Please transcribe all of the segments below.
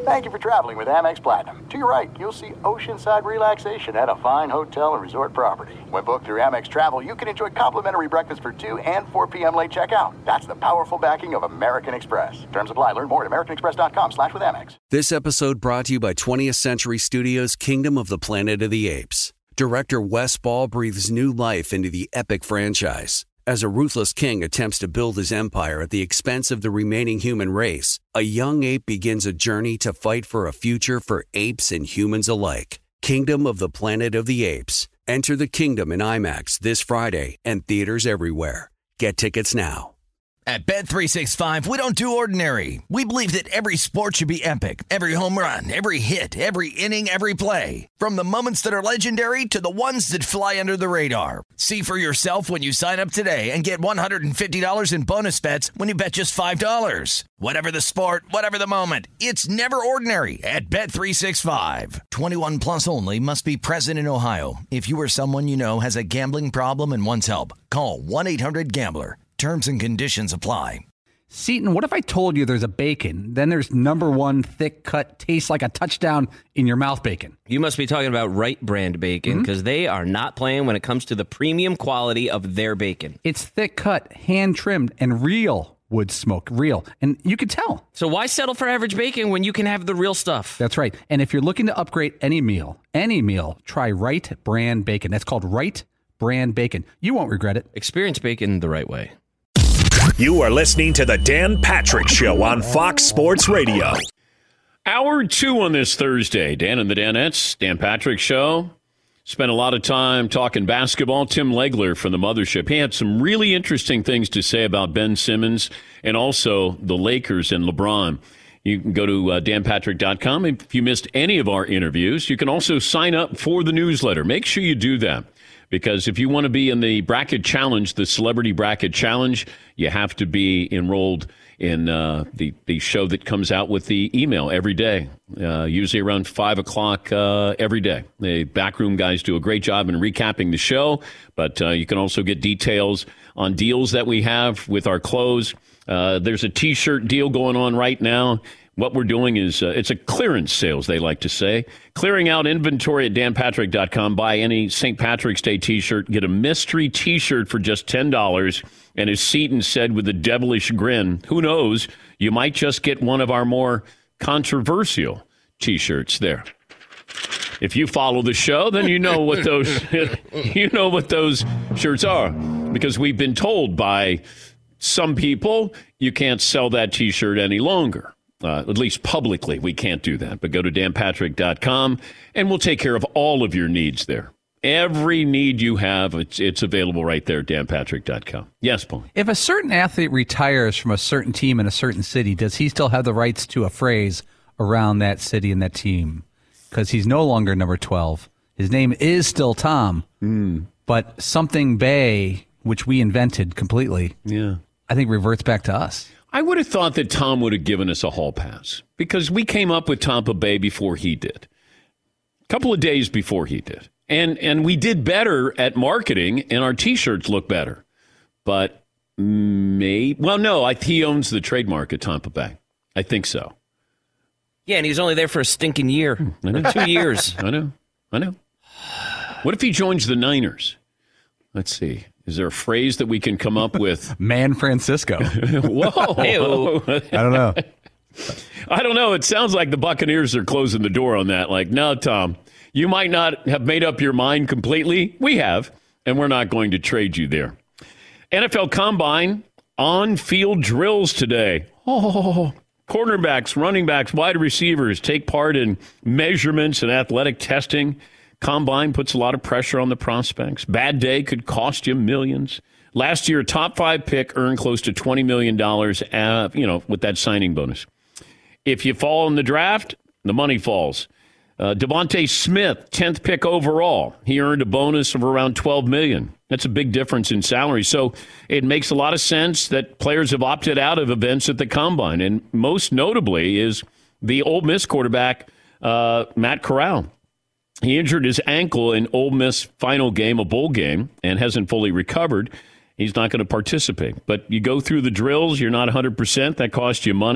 Thank you for traveling with Amex Platinum. To your right, you'll see oceanside relaxation at a fine hotel and resort property. When booked through Amex Travel, you can enjoy complimentary breakfast for 2 and 4 p.m. late checkout. That's the powerful backing of American Express. Terms apply. Learn more at americanexpress.com/withAmex. This episode brought to you by 20th Century Studios' Kingdom of the Planet of the Apes. Director Wes Ball breathes new life into the epic franchise. As a ruthless king attempts to build his empire at the expense of the remaining human race, a young ape begins a journey to fight for a future for apes and humans alike. Kingdom of the Planet of the Apes. Enter the kingdom in IMAX this Friday and theaters everywhere. Get tickets now. At Bet365, we don't do ordinary. We believe that every sport should be epic. Every home run, every hit, every inning, every play. From the moments that are legendary to the ones that fly under the radar. See for yourself when you sign up today and get $150 in bonus bets when you bet just $5. Whatever the sport, whatever the moment, it's never ordinary at Bet365. 21 plus only. Must be present in Ohio. If you or someone you know has a gambling problem and wants help, call 1-800-GAMBLER. Terms and conditions apply. Seton, what if I told you there's a bacon, then there's number one thick cut, tastes like a touchdown in your mouth bacon? You must be talking about Wright Brand bacon, because they are not playing when it comes to the premium quality of their bacon. It's thick cut, hand trimmed, and real wood smoke. Real. And you can tell. So why settle for average bacon when you can have the real stuff? That's right. And if you're looking to upgrade any meal, try Wright Brand bacon. That's called Wright Brand bacon. You won't regret it. Experience bacon the right way. You are listening to the Dan Patrick Show on Fox Sports Radio. Hour 2 on this Thursday. Dan and the Danettes, Dan Patrick Show. Spent a lot of time talking basketball. Tim Legler from the Mothership. He had some really interesting things to say about Ben Simmons and also the Lakers and LeBron. You can go to danpatrick.com. If you missed any of our interviews, you can also sign up for the newsletter. Make sure you do that. Because if you want to be in the bracket challenge, the celebrity bracket challenge, you have to be enrolled in the show that comes out with the email every day, usually around 5 o'clock every day. The backroom guys do a great job in recapping the show, but you can also get details on deals that we have with our clothes. There's a T-shirt deal going on right now. What we're doing is it's a clearance sales, they like to say. Clearing out inventory at danpatrick.com. Buy any St. Patrick's Day T-shirt. Get a mystery T-shirt for just $10. And as Seton said with a devilish grin, who knows, you might just get one of our more controversial T-shirts there. If you follow the show, then you know what those shirts are. Because we've been told by some people you can't sell that T-shirt any longer. At least publicly, we can't do that. But go to danpatrick.com, and we'll take care of all of your needs there. Every need you have, it's available right there at danpatrick.com. Yes, Paul? If a certain athlete retires from a certain team in a certain city, does he still have the rights to a phrase around that city and that team? Because he's no longer number 12. His name is still Tom, but something Bay, which we invented completely, I think reverts back to us. I would have thought that Tom would have given us a hall pass because we came up with Tampa Bay before he did. A couple of days before he did. And we did better at marketing, and our T-shirts look better. But he owns the trademark at Tampa Bay. I think so. Yeah, and he's only there for a stinking year. 2 years. I know. What if he joins the Niners? Let's see. Is there a phrase that we can come up with? Man Francisco. Whoa. I don't know. I don't know. It sounds like the Buccaneers are closing the door on that. Like, no, Tom, you might not have made up your mind completely. We have, and we're not going to trade you there. NFL Combine on-field drills today. Quarterbacks, running backs, wide receivers take part in measurements and athletic testing. Combine puts a lot of pressure on the prospects. Bad day could cost you millions. Last year, a top 5 pick earned close to $20 million, with that signing bonus. If you fall in the draft, the money falls. Devontae Smith, 10th pick overall. He earned a bonus of around $12 million. That's a big difference in salary. So it makes a lot of sense that players have opted out of events at the Combine. And most notably is the Ole Miss quarterback, Matt Corral. He injured his ankle in Ole Miss final game, a bowl game, and hasn't fully recovered. He's not going to participate. But you go through the drills, you're not 100%. That costs you money.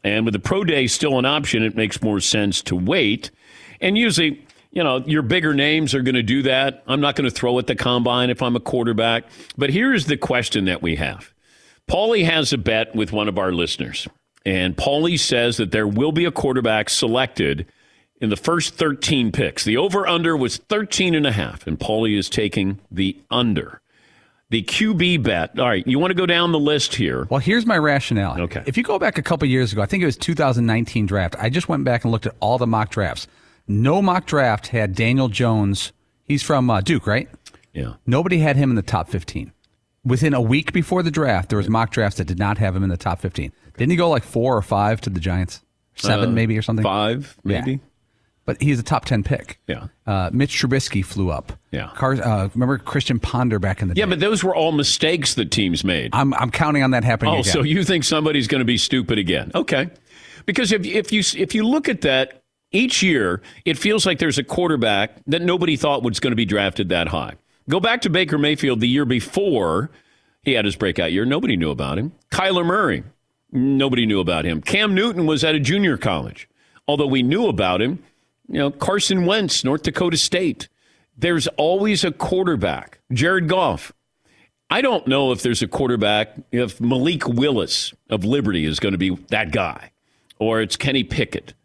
And with the pro day still an option, it makes more sense to wait. And usually, your bigger names are going to do that. I'm not going to throw at the combine if I'm a quarterback. But here's the question that we have. Paulie has a bet with one of our listeners. And Paulie says that there will be a quarterback selected in the first 13 picks. The over-under was 13.5, and Paulie is taking the under. The QB bet. All right, you want to go down the list here. Well, here's my rationale. Okay. If you go back a couple years ago, I think it was 2019 draft, I just went back and looked at all the mock drafts. No mock draft had Daniel Jones. He's from Duke, right? Yeah. Nobody had him in the top 15. Within a week before the draft, there was mock drafts that did not have him in the top 15. Didn't he go like 4 or 5 to the Giants? 7 maybe or something? 5 maybe. Yeah. But he's a top 10 pick. Yeah. Mitch Trubisky flew up. Yeah. Remember Christian Ponder back in the day? Yeah, but those were all mistakes that teams made. I'm counting on that happening again. So you think somebody's going to be stupid again? Okay. Because if you look at that, each year, it feels like there's a quarterback that nobody thought was going to be drafted that high. Go back to Baker Mayfield the year before he had his breakout year. Nobody knew about him. Kyler Murray, nobody knew about him. Cam Newton was at a junior college. Although we knew about him, Carson Wentz, North Dakota State. There's always a quarterback. Jared Goff. I don't know if there's a quarterback, if Malik Willis of Liberty is going to be that guy, or it's Kenny Pickett.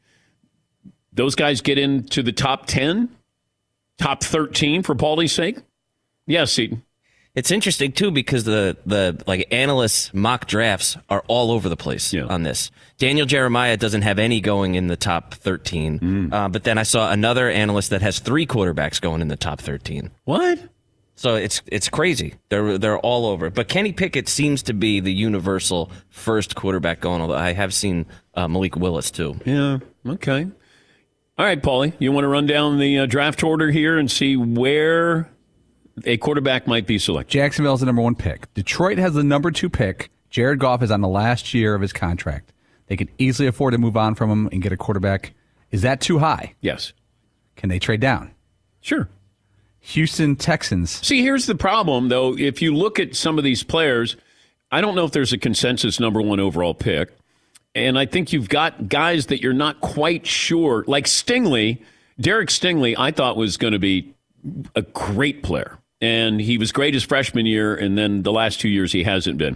Those guys get into the top 10, top 13 for Paulie's sake? Yes, Seton. It's interesting, too, because the analysts' mock drafts are all over the place on this. Daniel Jeremiah doesn't have any going in the top 13. But then I saw another analyst that has 3 quarterbacks going in the top 13. What? So it's crazy. They're all over. But Kenny Pickett seems to be the universal first quarterback going, although I have seen Malik Willis, too. Yeah, okay. All right, Paulie, you want to run down the draft order here and see where a quarterback might be selected? Jacksonville's the number 1 pick. Detroit has the number 2 pick. Jared Goff is on the last year of his contract. They can easily afford to move on from him and get a quarterback. Is that too high? Yes. Can they trade down? Sure. Houston Texans. See, here's the problem, though. If you look at some of these players, I don't know if there's a consensus number 1 overall pick. And I think you've got guys that you're not quite sure. Like Stingley, Derek Stingley, I thought was going to be a great player. And he was great his freshman year, and then the last 2 years he hasn't been.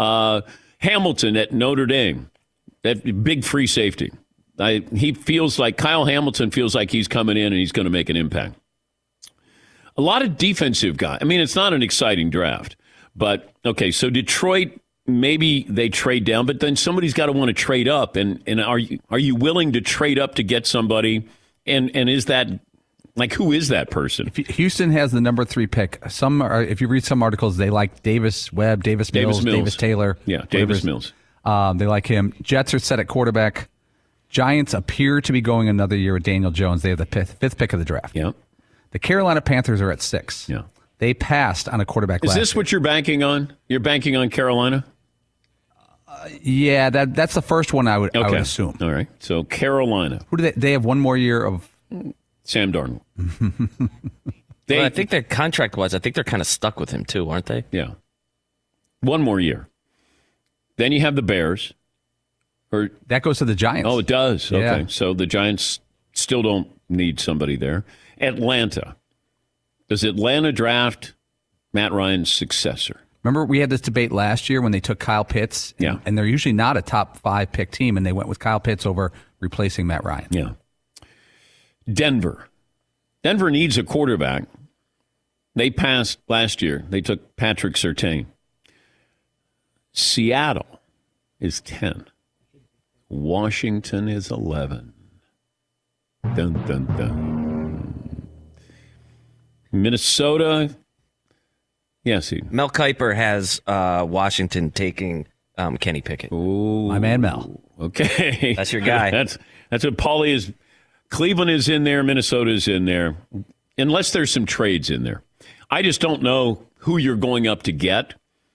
Hamilton at Notre Dame, that big free safety. He feels like Kyle Hamilton feels like he's coming in and he's going to make an impact. A lot of defensive guys. I mean, it's not an exciting draft. But, okay, so Detroit, maybe they trade down, but then somebody's got to want to trade up. And are you willing to trade up to get somebody? And is that... Like, who is that person? Houston has the number 3 pick. If you read some articles, they like Davis Webb, Davis Mills, Davis Taylor. Yeah, Davis Mills. They like him. Jets are set at quarterback. Giants appear to be going another year with Daniel Jones. They have the 5th pick of the draft. Yeah. The Carolina Panthers are at 6. Yeah. They passed on a quarterback last year. Is this what you're banking on? You're banking on Carolina? Yeah, that's the first one I would assume. All right. So Carolina. Who do they have one more year of? Sam Darnold. Well, I think their contract-wise, I think they're kind of stuck with him too, aren't they? Yeah. One more year. Then you have the Bears. Or that goes to the Giants. Oh, it does. Yeah. Okay. So the Giants still don't need somebody there. Atlanta. Does Atlanta draft Matt Ryan's successor? Remember we had this debate last year when they took Kyle Pitts? And they're usually not a top 5 pick team, and they went with Kyle Pitts over replacing Matt Ryan. Yeah. Denver. Denver needs a quarterback. They passed last year. They took Patrick Surtain. Seattle is 10. Washington is 11. Dun, dun, dun. Minnesota. Yes, Mel Kiper has Washington taking Kenny Pickett. Ooh. My man Mel. Okay. That's your guy. That's what Paulie is. Cleveland is in there. Minnesota is in there. Unless there's some trades in there. I just don't know who you're going up to get.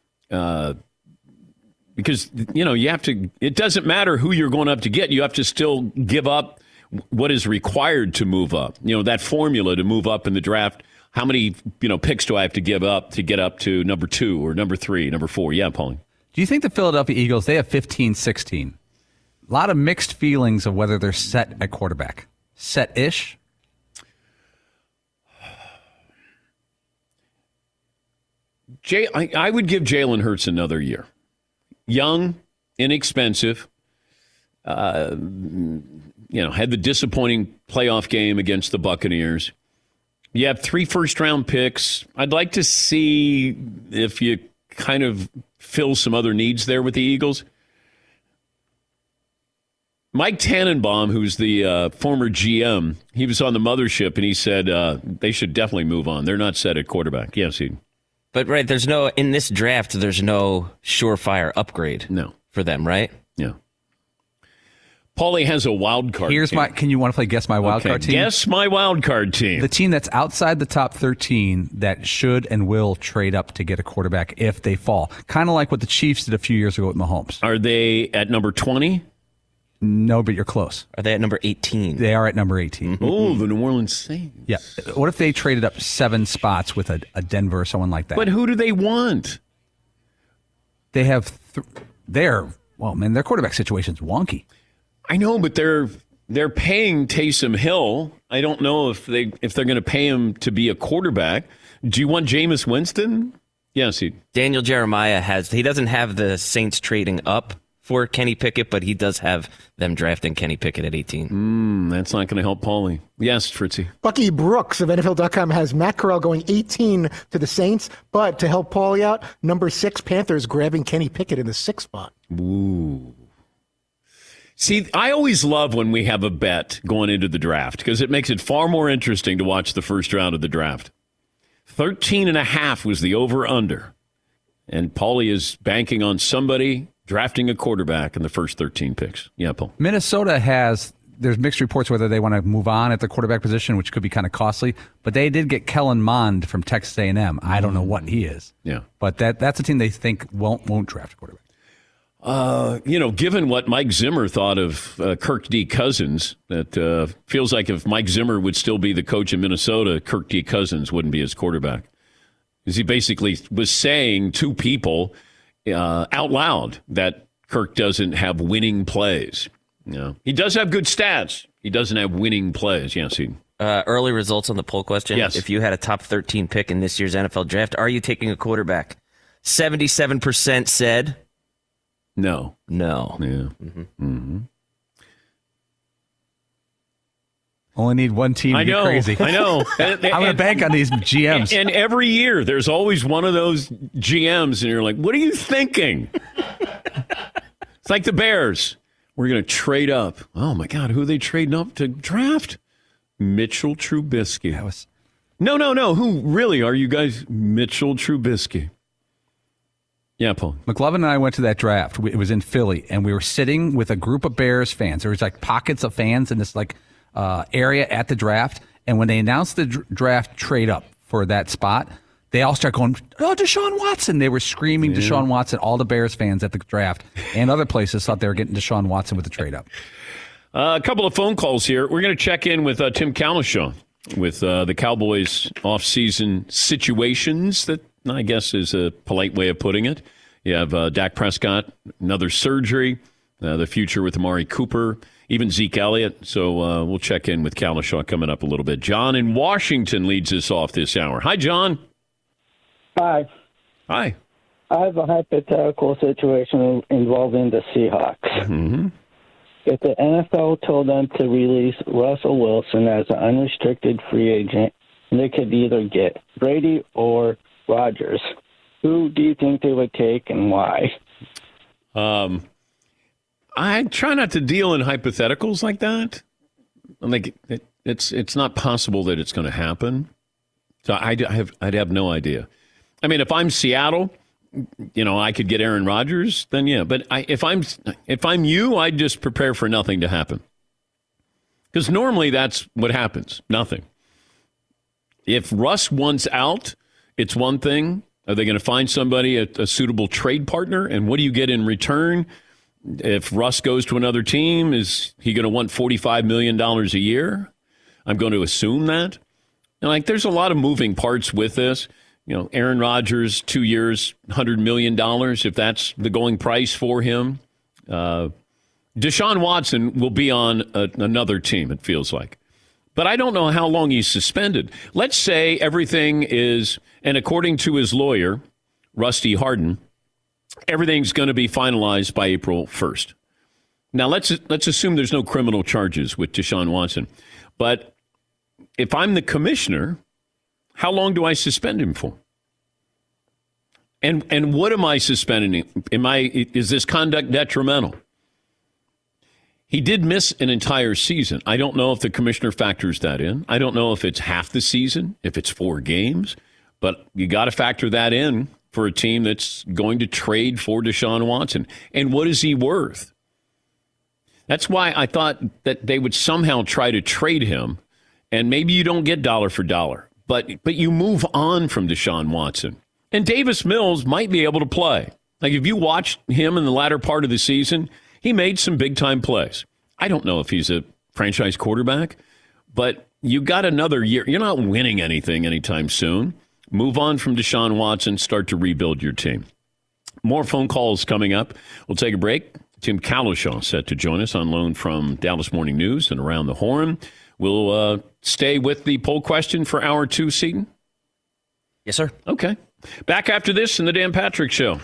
Because, you have to, it doesn't matter who you're going up to get. You have to still give up what is required to move up. That formula to move up in the draft. How many, picks do I have to give up to get up to number 2 or number 3, number 4? Yeah, Paulie. Do you think the Philadelphia Eagles, they have 15-16? lot of mixed feelings of whether they're set at quarterback. Set-ish? I would give Jalen Hurts another year. Young, inexpensive, had the disappointing playoff game against the Buccaneers. You have 3 first-round picks. I'd like to see if you kind of fill some other needs there with the Eagles. Mike Tannenbaum, who's the former GM, he was on the mothership, and he said they should definitely move on. They're not set at quarterback. Yes, But, right, in this draft, there's no surefire upgrade for them, right? Yeah. Paulie has a wild card team. Can you want to play Guess My Wild Card team? Guess my wild card team. The team that's outside the top 13 that should and will trade up to get a quarterback if they fall. Kind of like what the Chiefs did a few years ago with Mahomes. Are they at number 20? No, but you're close. Are they at number 18? They are at number 18. Mm-hmm. Oh, the New Orleans Saints. Yeah. What if they traded up 7 spots with a Denver or someone like that? But who do they want? They have their quarterback situation's wonky. I know, but they're paying Taysom Hill. I don't know if they're going to pay him to be a quarterback. Do you want Jameis Winston? Yes. Daniel Jeremiah he doesn't have the Saints trading up for Kenny Pickett, but he does have them drafting Kenny Pickett at 18. That's not going to help Paulie. Yes, Fritzy. Bucky Brooks of NFL.com has Matt Corral going 18 to the Saints, but to help Paulie out, number 6 Panthers grabbing Kenny Pickett in the 6th spot. Ooh. See, I always love when we have a bet going into the draft because it makes it far more interesting to watch the first round of the draft. 13.5 was the over-under. And Paulie is banking on somebody drafting a quarterback in the first 13 picks. Yeah, Paul. Minnesota there's mixed reports whether they want to move on at the quarterback position, which could be kind of costly. But they did get Kellen Mond from Texas A&M. I don't know what he is. Yeah. But that's a team they think won't draft a quarterback. Given what Mike Zimmer thought of Kirk D. Cousins, that feels like if Mike Zimmer would still be the coach in Minnesota, Kirk D. Cousins wouldn't be his quarterback. Because he basically was saying to people out loud that Kirk doesn't have winning plays. He does have good stats. He doesn't have winning plays. Yes, early results on the poll question. Yes. If you had a top 13 pick in this year's NFL draft, are you taking a quarterback? 77% said... No. Yeah. Mm-hmm. Mm-hmm. Only need one team to be crazy. I know. I'm going to bank on these GMs. And every year, there's always one of those GMs, and you're like, what are you thinking? It's like the Bears. We're going to trade up. Oh, my God. Who are they trading up to draft? Mitchell Trubisky. No. Who really are you guys? Mitchell Trubisky. Yeah, Paul. McLovin and I went to that draft. It was in Philly, and we were sitting with a group of Bears fans. There was like pockets of fans in this area at the draft. And when they announced the draft trade up for that spot, they all start going, "Oh, Deshaun Watson!" They were screaming Deshaun Watson. All the Bears fans at the draft and other places thought they were getting Deshaun Watson with the trade up. A couple of phone calls here. We're going to check in with Tim Cowlishaw with the Cowboys offseason situations. That, I guess, is a polite way of putting it. You have Dak Prescott, another surgery, the future with Amari Cooper, even Zeke Elliott. So we'll check in with Cowlishaw coming up a little bit. John in Washington leads us off this hour. Hi, John. Hi. Hi. I have a hypothetical situation involving the Seahawks. Mm-hmm. If the NFL told them to release Russell Wilson as an unrestricted free agent, they could either get Brady or Rodgers, who do you think they would take and why? I try not to deal in hypotheticals like that. Like it's not possible that it's going to happen. So I'd have no idea. I mean, if I'm Seattle, I could get Aaron Rodgers, then yeah. But if I'm you, I'd just prepare for nothing to happen. Because normally that's what happens. Nothing. If Russ wants out, it's one thing. Are they going to find somebody, a suitable trade partner? And what do you get in return? If Russ goes to another team, is he going to want $45 million a year? I'm going to assume that. And there's a lot of moving parts with this. Aaron Rodgers, 2 years, $100 million, if that's the going price for him. Deshaun Watson will be on another team, it feels like. But I don't know how long he's suspended. Let's say everything is, and according to his lawyer, Rusty Hardin, everything's going to be finalized by April 1st. Now, let's assume there's no criminal charges with Deshaun Watson. But if I'm the commissioner, how long do I suspend him for? And what am I suspending him? Is this conduct detrimental? He did miss an entire season. I don't know if the commissioner factors that in. I don't know if it's half the season, if it's 4 games. But you got to factor that in for a team that's going to trade for Deshaun Watson. And what is he worth? That's why I thought that they would somehow try to trade him. And maybe you don't get dollar for dollar. But you move on from Deshaun Watson. And Davis Mills might be able to play. Like if you watched him in the latter part of the season, he made some big-time plays. I don't know if he's a franchise quarterback, but you got another year. You're not winning anything anytime soon. Move on from Deshaun Watson. Start to rebuild your team. More phone calls coming up. We'll take a break. Tim Cowlishaw set to join us on loan from Dallas Morning News and Around the Horn. We'll stay with the poll question for hour 2, Seton? Yes, sir. Okay. Back after this in the Dan Patrick Show.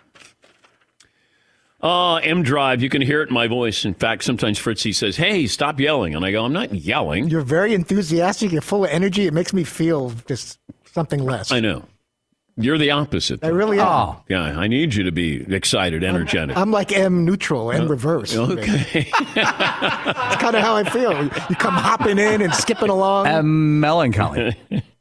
M-Drive, you can hear it in my voice. In fact, sometimes Fritzy says, hey, stop yelling. And I go, I'm not yelling. You're very enthusiastic. You're full of energy. It makes me feel just something less. I know. You're the opposite. I really am. Oh. Yeah, I need you to be excited, energetic. I'm like M neutral, M reverse. Okay. That's kind of how I feel. You come hopping in and skipping along. M melancholy.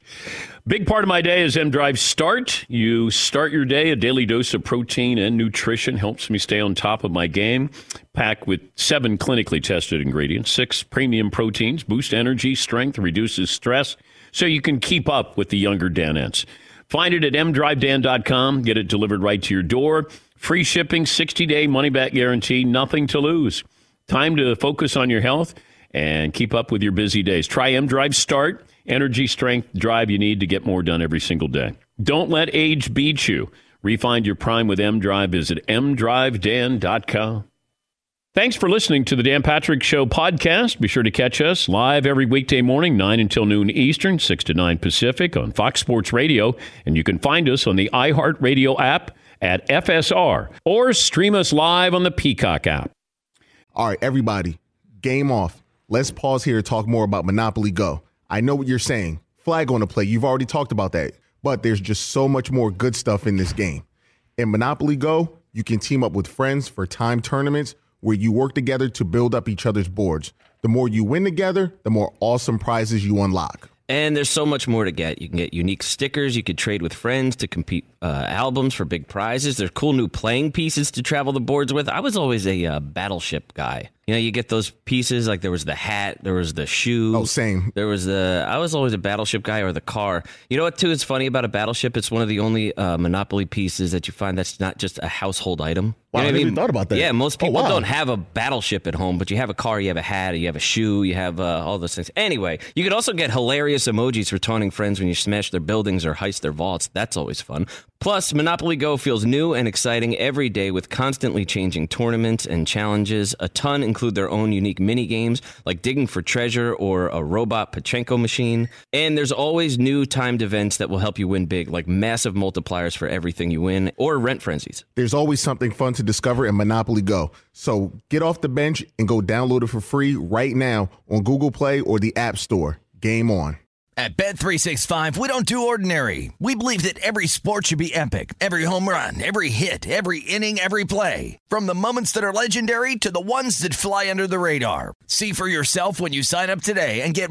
Big part of my day is M-Drive Start. You start your day, a daily dose of protein and nutrition helps me stay on top of my game. Packed with 7 clinically tested ingredients, 6 premium proteins, boost energy, strength, reduces stress, so you can keep up with the younger Danettes. Find it at mdrivedan.com. Get it delivered right to your door. Free shipping, 60-day money-back guarantee, nothing to lose. Time to focus on your health and keep up with your busy days. Try M-Drive Start. Energy, strength, drive you need to get more done every single day. Don't let age beat you. Refind your prime with M-Drive. Visit mdrivedan.com. Thanks for listening to the Dan Patrick Show podcast. Be sure to catch us live every weekday morning, 9 until noon Eastern, 6 to 9 Pacific on Fox Sports Radio. And you can find us on the iHeartRadio app at FSR or stream us live on the Peacock app. All right, everybody, game off. Let's pause here to talk more about Monopoly Go. I know what you're saying. Flag on the play. You've already talked about that. But there's just so much more good stuff in this game. In Monopoly Go, you can team up with friends for timed tournaments where you work together to build up each other's boards. The more you win together, the more awesome prizes you unlock. And there's so much more to get. You can get unique stickers. You could trade with friends to compete albums for big prizes. There's cool new playing pieces to travel the boards with. I was always a battleship guy. You know, you get those pieces, like there was the hat, there was the shoe. Oh, same. I was always a battleship guy, or the car. You know what, too, is funny about a battleship? It's one of the only Monopoly pieces that you find that's not just a household item. Wow, You know I never even thought about that. Yeah, most people wow. don't have a battleship at home, but you have a car, you have a hat, you have a shoe, you have all those things. Anyway, you can also get hilarious emojis for taunting friends when you smash their buildings or heist their vaults. That's always fun. Plus, Monopoly Go feels new and exciting every day with constantly changing tournaments and challenges. A ton include their own unique mini games, like digging for treasure or a robot Pachinko machine. And there's always new timed events that will help you win big, like massive multipliers for everything you win, or rent frenzies. There's always something fun to discover in Monopoly Go. So get off the bench and go download it for free right now on Google Play or the App Store. Game on. At Bet365, we don't do ordinary. We believe that every sport should be epic. Every home run, every hit, every inning, every play. From the moments that are legendary to the ones that fly under the radar. See for yourself when you sign up today and get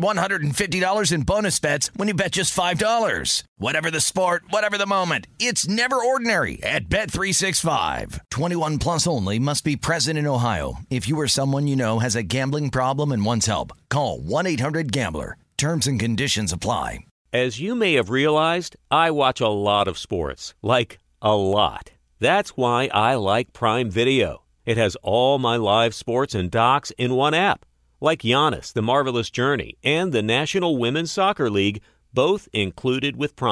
$150 in bonus bets when you bet just $5. Whatever the sport, whatever the moment, it's never ordinary at Bet365. 21 plus only. Must be present in Ohio. If you or someone you know has a gambling problem and wants help, call 1-800-GAMBLER. Terms and conditions apply. As you may have realized, I watch a lot of sports. Like, a lot. That's why I like Prime Video. It has all my live sports and docs in one app. Like Giannis, The Marvelous Journey, and the National Women's Soccer League, both included with Prime.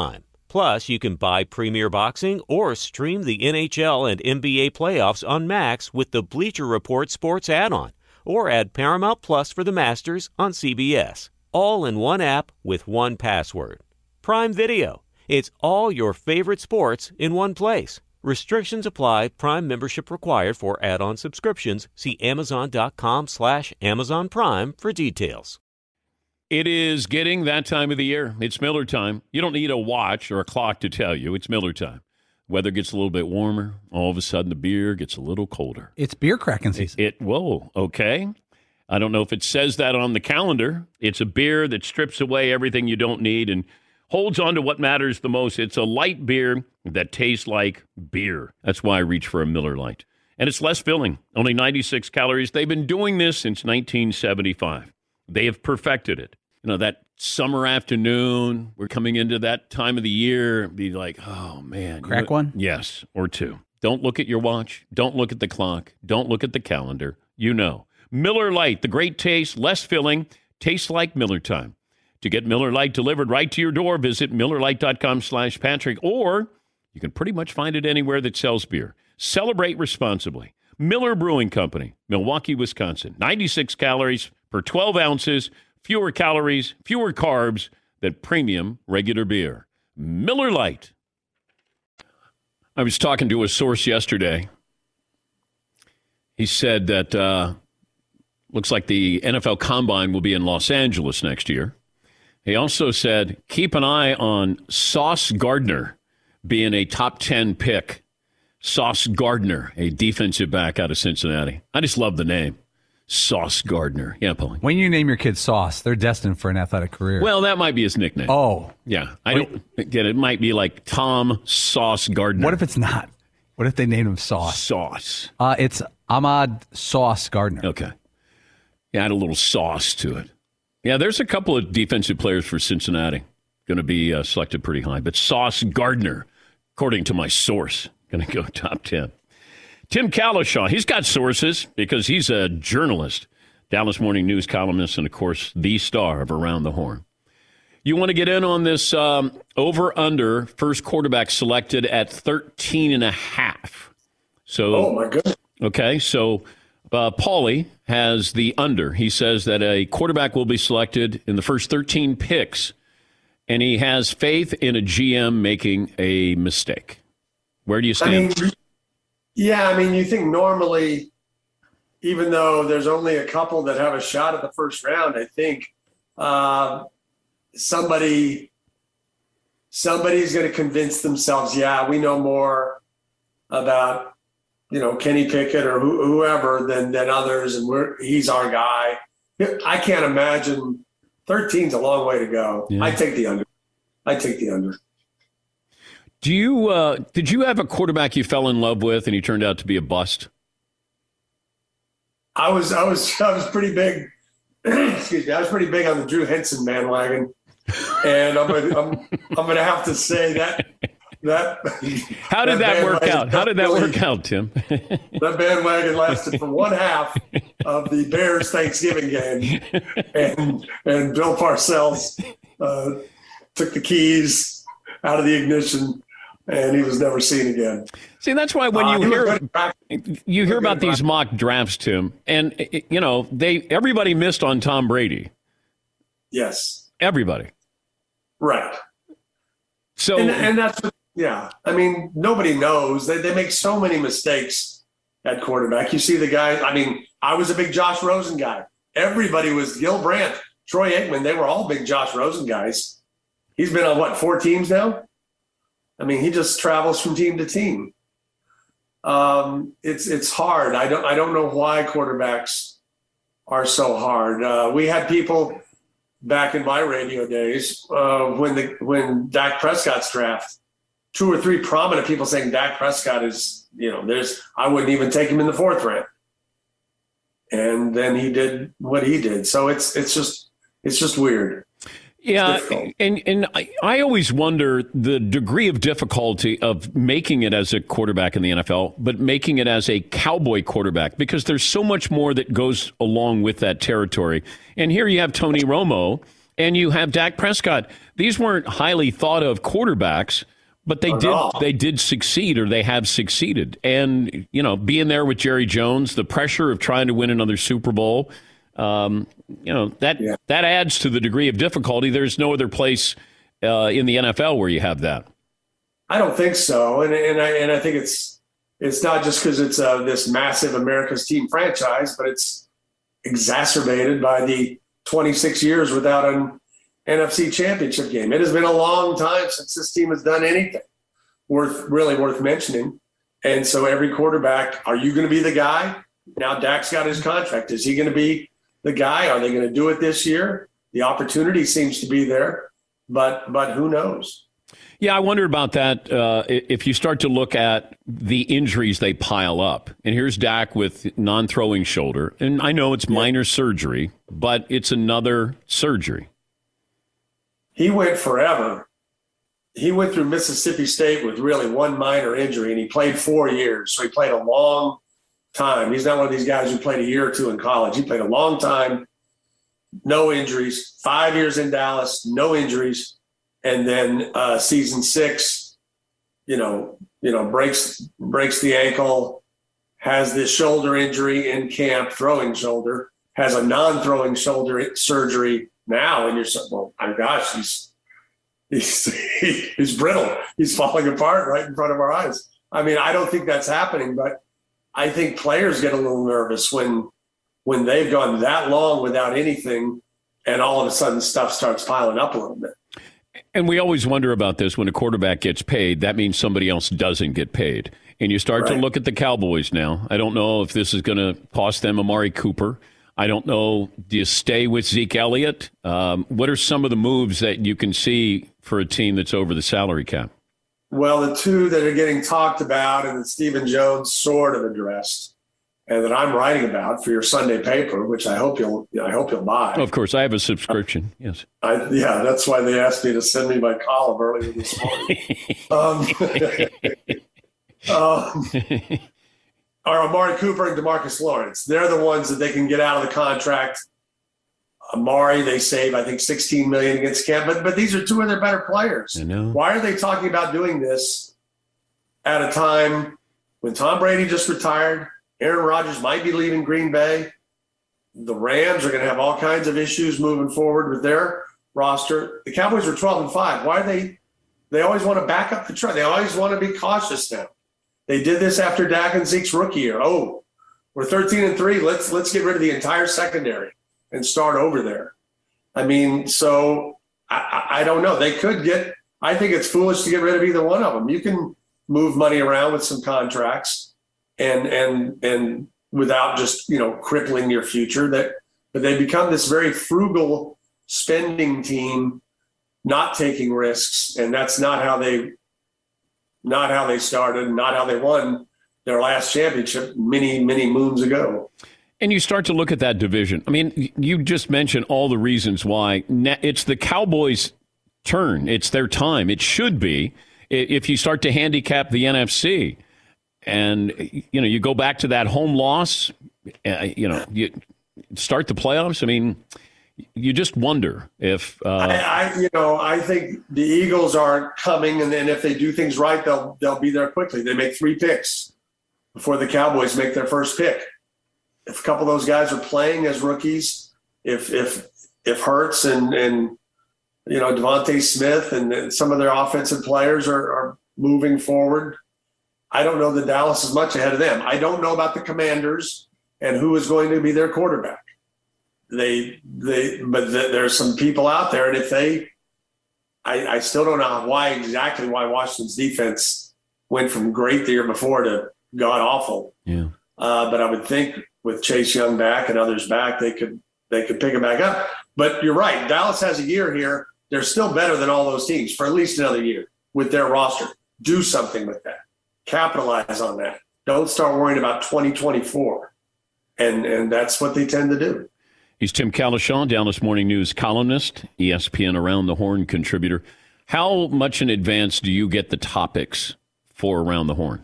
Plus, you can buy Premier Boxing or stream the NHL and NBA playoffs on Max with the Bleacher Report Sports add-on, or add Paramount Plus for the Masters on CBS. All in one app with one password. Prime Video. It's all your favorite sports in one place. Restrictions apply. Prime membership required for add-on subscriptions. See Amazon.com/Amazon Prime for details. It is getting that time of the year. It's Miller time. You don't need a watch or a clock to tell you. It's Miller time. Weather gets a little bit warmer. All of a sudden, the beer gets a little colder. It's beer cracking season. Whoa, okay. I don't know if it says that on the calendar. It's a beer that strips away everything you don't need and holds on to what matters the most. It's a light beer that tastes like beer. That's why I reach for a Miller Lite. And it's less filling, only 96 calories. They've been doing this since 1975. They have perfected it. You know, that summer afternoon, we're coming into that time of the year, be like, oh, man. Crack one? Yes, or two. Don't look at your watch. Don't look at the clock. Don't look at the calendar. You know. Miller Lite, the great taste, less filling, tastes like Miller time. To get Miller Lite delivered right to your door, visit MillerLite.com/Patrick, or you can pretty much find it anywhere that sells beer. Celebrate responsibly. Miller Brewing Company, Milwaukee, Wisconsin. 96 calories per 12 ounces, fewer calories, fewer carbs than premium regular beer. Miller Lite. I was talking to a source yesterday. He said that looks like the NFL Combine will be in Los Angeles next year. He also said, keep an eye on Sauce Gardner being a top 10 pick. Sauce Gardner, a defensive back out of Cincinnati. I just love the name. Sauce Gardner. Yeah, Paulie. When you name your kid Sauce, they're destined for an athletic career. Well, that might be his nickname. Oh. Yeah. I don't get it. It might be like Tom Sauce Gardner. What if it's not? What if they named him Sauce? Sauce. It's Ahmad Sauce Gardner. Okay. Yeah, add a little sauce to it. Yeah, there's a couple of defensive players for Cincinnati going to be selected pretty high. But Sauce Gardner, according to my source, going to go top 10. Tim Calishaw, he's got sources because he's a journalist, Dallas Morning News columnist, and, of course, the star of Around the Horn. You want to get in on this over-under first quarterback selected at 13.5. So, oh, my goodness. Okay, so Paulie has the under. He says that a quarterback will be selected in the first 13 picks, and he has faith in a GM making a mistake. Where do you stand? I mean, you think normally, even though there's only a couple that have a shot at the first round, I think somebody's going to convince themselves, we know more about, Kenny Pickett or whoever than others, and he's our guy. I can't imagine 13's a long way to go. Yeah. I take the under. Do you did you have a quarterback you fell in love with and he turned out to be a bust? I was pretty big. Excuse me. I was pretty big on the Drew Henson bandwagon, and I'm going to have to say that. How did that work out? How did that work out, Tim? That bandwagon lasted for one half of the Bears Thanksgiving game, and Bill Parcells took the keys out of the ignition, and he was never seen again. See, that's why when you hear about these mock drafts, Tim, and everybody missed on Tom Brady. Yes, everybody. Right. So and that's. Yeah, I mean, nobody knows. They make so many mistakes at quarterback. You see the guy. I mean, I was a big Josh Rosen guy. Everybody was Gil Brandt, Troy Aikman. They were all big Josh Rosen guys. He's been on 4 teams now? I mean, he just travels from team to team. It's hard. I don't know why quarterbacks are so hard. We had people back in my radio days when Dak Prescott's draft. 2 or 3 prominent people saying Dak Prescott is, I wouldn't even take him in the 4th round. And then he did what he did. So it's just weird. Yeah, and I always wonder the degree of difficulty of making it as a quarterback in the NFL, but making it as a Cowboy quarterback, because there's so much more that goes along with that territory. And here you have Tony Romo, And you have Dak Prescott. These weren't highly thought of quarterbacks, but they did succeed, or they have succeeded. And, being there with Jerry Jones, the pressure of trying to win another Super Bowl, that adds to the degree of difficulty. There's no other place in the NFL where you have that. I don't think so. And I think it's not just because it's this massive America's team franchise, but it's exacerbated by the 26 years without an NFC championship game. It has been a long time since this team has done anything worth mentioning. And so every quarterback, are you going to be the guy? Now Dak's got his contract. Is he going to be the guy? Are they going to do it this year? The opportunity seems to be there, but who knows? Yeah, I wonder about that. If you start to look at the injuries they pile up, and here's Dak with non-throwing shoulder, and I know it's minor surgery, but it's another surgery. He went forever. He went through Mississippi State with really one minor injury, and he played 4 years. So he played a long time. He's not one of these guys who played a year or two in college. He played a long time, no injuries, 5 years in Dallas, no injuries. And then season 6, breaks the ankle, has this shoulder injury in camp, throwing shoulder, has a non-throwing shoulder surgery now, and you're saying, well, my gosh, he's brittle. He's falling apart right in front of our eyes. I mean, I don't think that's happening, but I think players get a little nervous when they've gone that long without anything, and all of a sudden stuff starts piling up a little bit. And we always wonder about this. When a quarterback gets paid, that means somebody else doesn't get paid. And you start to look at the Cowboys now. I don't know if this is going to cost them Amari Cooper. I don't know. Do you stay with Zeke Elliott? What are some of the moves that you can see for a team that's over the salary cap? Well, the two that are getting talked about and that Stephen Jones sort of addressed, and that I'm writing about for your Sunday paper, which I hope you'll buy. Of course, I have a subscription. Yes. That's why they asked me to send me my column earlier this morning. Are Amari Cooper and DeMarcus Lawrence. They're the ones that they can get out of the contract. Amari, they save, I think, $16 million against Camp, but these are two of their better players. I know. Why are they talking about doing this at a time when Tom Brady just retired? Aaron Rodgers might be leaving Green Bay. The Rams are going to have all kinds of issues moving forward with their roster. The Cowboys are 12-5. Why are they always want to back up the truck? They always want to be cautious now. They did this after Dak and Zeke's rookie year. Oh, we're 13-3. Let's get rid of the entire secondary and start over there. I mean, so I don't know. They could get – I think it's foolish to get rid of either one of them. You can move money around with some contracts and without just, crippling your future. But they become this very frugal spending team, not taking risks, and that's not how they started, not how they won their last championship many, many moons ago. And you start to look at that division. I mean, you just mentioned all the reasons why. It's the Cowboys' turn. It's their time. It should be. If you start to handicap the NFC and, you go back to that home loss, you start the playoffs. I mean, you just wonder if I think the Eagles aren't coming, and then if they do things right, they'll be there quickly. They make 3 picks before the Cowboys make their first pick. If a couple of those guys are playing as rookies, if Hurts and Devontae Smith and some of their offensive players are moving forward, I don't know that Dallas is much ahead of them. I don't know about the Commanders and who is going to be their quarterback. But there's some people out there, and I still don't know why Washington's defense went from great the year before to god awful. Yeah. But I would think with Chase Young back and others back, they could pick it back up. But you're right. Dallas has a year here. They're still better than all those teams for at least another year with their roster. Do something with that. Capitalize on that. Don't start worrying about 2024. And that's what they tend to do. He's Tim Calishaw, Dallas Morning News columnist, ESPN Around the Horn contributor. How much in advance do you get the topics for Around the Horn?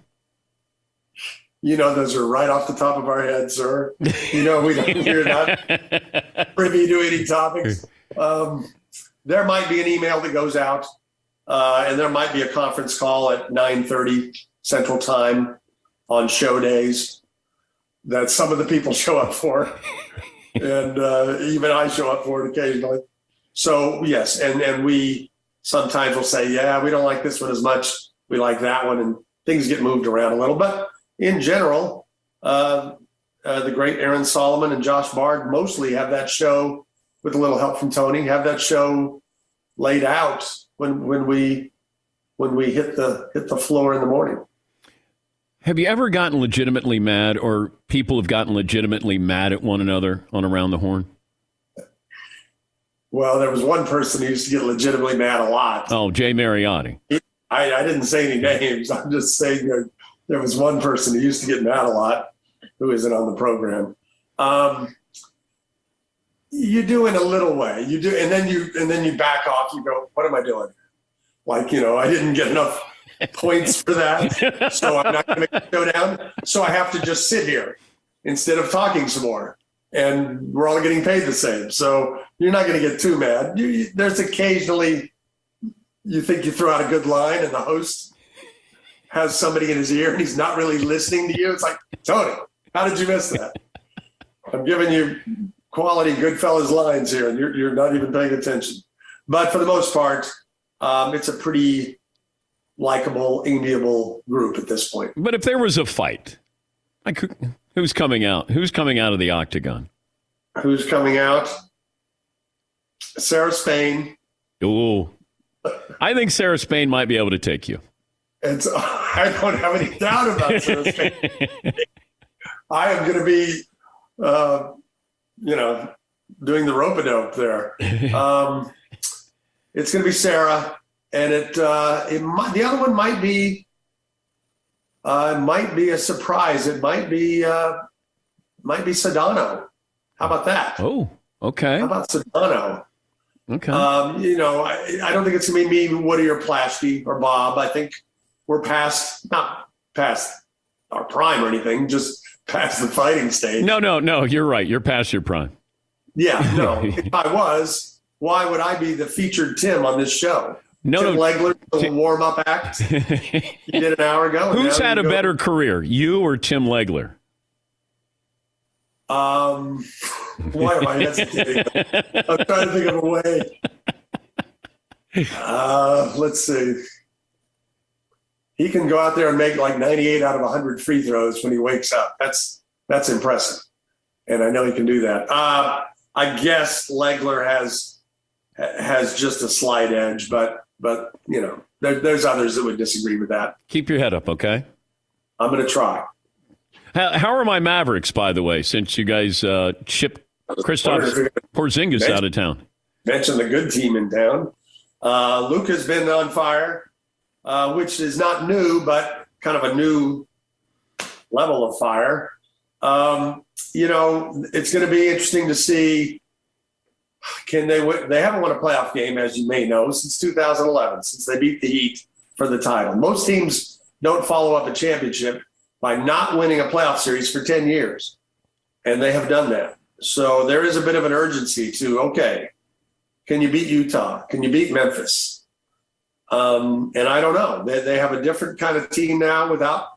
Those are right off the top of our heads, sir. We're not privy to any topics. there might be an email that goes out, and there might be a conference call at 9:30 Central Time on show days that some of the people show up for, and even I show up for it occasionally. So yes, and we sometimes will say, yeah, we don't like this one as much. We like that one, and things get moved around a little. But in general, the great Aaron Solomon and Josh Bard mostly have that show, with a little help from Tony, have that show laid out when we hit the floor in the morning. Have you ever gotten legitimately mad, or people have gotten legitimately mad at one another on Around the Horn? Well, there was one person who used to get legitimately mad a lot. Oh, Jay Mariotti. I didn't say any names. I'm just saying there was one person who used to get mad a lot who isn't on the program. You do in a little way. You do, and then you back off. You go, what am I doing? Like, I didn't get enough points for that, so I'm not going to go down. So I have to just sit here instead of talking some more. And we're all getting paid the same. So you're not going to get too mad. There's occasionally you think you throw out a good line and the host has somebody in his ear and he's not really listening to you. It's like, Tony, how did you miss that? I'm giving you quality Goodfellas lines here and you're not even paying attention. But for the most part, it's a pretty likable, amiable group at this point. But if there was a fight, who's coming out? Who's coming out of the octagon? Who's coming out? Sarah Spain. Ooh. I think Sarah Spain might be able to take you. I don't have any doubt about Sarah Spain. I am going to be, doing the rope-a-dope there. It's going to be Sarah, and the other one might be a surprise. It might be Sedano. How about that? Oh, okay. How about Sedano? Okay. I don't think it's going to be me, Woody, or Plaschke or Bob. I think we're not past our prime or anything, just past the fighting stage. No. You're right. You're past your prime. Yeah, no. If I was, why would I be the featured Tim on this show? Tim Legler, the warm-up act he did an hour ago. Who's had a better career, you or Tim Legler? Why am I hesitating? I'm trying to think of a way. Let's see. He can go out there and make like 98 out of 100 free throws when he wakes up. That's impressive. And I know he can do that. I guess Legler has just a slight edge, but there's others that would disagree with that. Keep your head up, okay? I'm going to try. How are my Mavericks, by the way, since you guys shipped Kristaps Porzingis out of town? Mention the good team in town. Luka's been on fire, which is not new, but kind of a new level of fire. It's going to be interesting to see, can they win? They haven't won a playoff game, as you may know, since 2011, since they beat the Heat for the title. Most teams don't follow up a championship by not winning a playoff series for 10 years. And they have done that. So there is a bit of an urgency to, okay, can you beat Utah? Can you beat Memphis? And I don't know. They have a different kind of team now without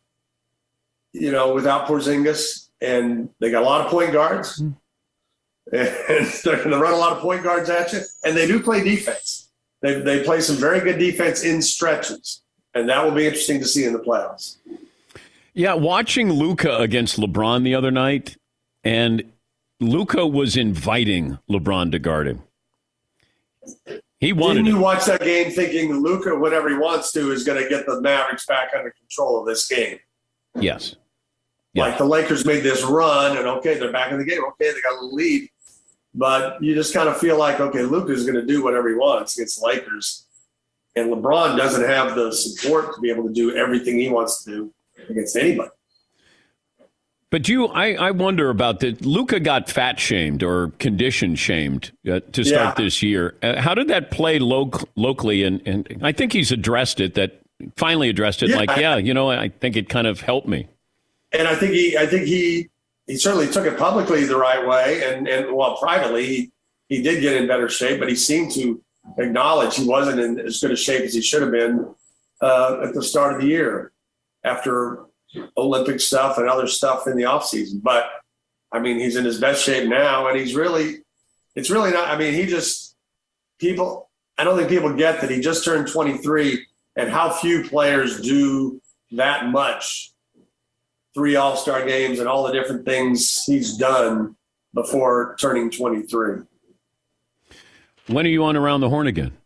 Porzingis. And they got a lot of point guards. And they're going to run a lot of point guards at you. And they do play defense. They play some very good defense in stretches. And that will be interesting to see in the playoffs. Yeah, watching Luka against LeBron the other night, and Luka was inviting LeBron to guard him. He wanted. Didn't you watch that game thinking Luka, whenever he wants to, is going to get the Mavericks back under control of this game? Yes. Like the Lakers made this run, and okay, they're back in the game. Okay, they got a lead. But you just kind of feel like, okay, Luka's going to do whatever he wants against the Lakers. And LeBron doesn't have the support to be able to do everything he wants to do against anybody. But I wonder about that. Luka got fat shamed or condition shamed to start this year. How did that play locally? And I think he's addressed it. I think it kind of helped me. And I think he certainly took it publicly the right way, and while privately he did get in better shape, but he seemed to acknowledge he wasn't in as good a shape as he should have been at the start of the year after Olympic stuff and other stuff in the offseason. But, I mean, he's in his best shape now, and it's really not – I mean, I don't think people get that he just turned 23 and how few players do that much. 3 All-Star games and all the different things he's done before turning 23. When are you on Around the Horn again?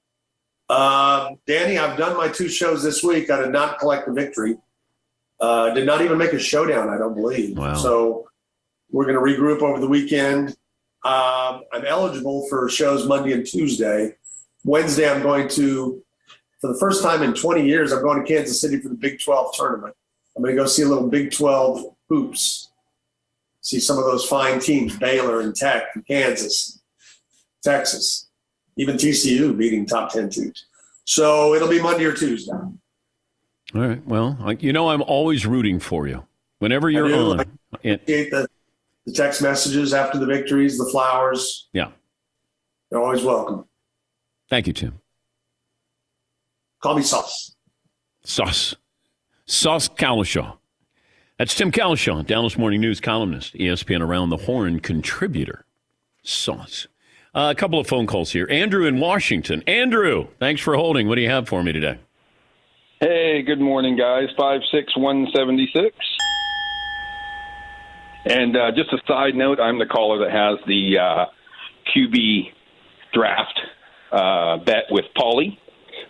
Danny, I've done my 2 shows this week. I did not collect the victory. Did not even make a showdown, I don't believe. Wow. So we're going to regroup over the weekend. I'm eligible for shows Monday and Tuesday. Wednesday, I'm going to, for the first time in 20 years, I'm going to Kansas City for the Big 12 tournament. I'm going to go see a little Big 12 hoops, see some of those fine teams, Baylor and Tech and Kansas, Texas, even TCU beating top 10 teams. So it'll be Monday or Tuesday. All right. Well, I'm always rooting for you whenever you're on. I appreciate the text messages after the victories, the flowers. Yeah. They're always welcome. Thank you, Tim. Call me Sauce. Sauce Calishaw. That's Tim Calishaw, Dallas Morning News columnist, ESPN Around the Horn contributor. Sauce. A couple of phone calls here. Andrew in Washington. Andrew, thanks for holding. What do you have for me today? Hey, good morning, guys. 56176. And just a side note, I'm the caller that has the QB draft bet with Paulie.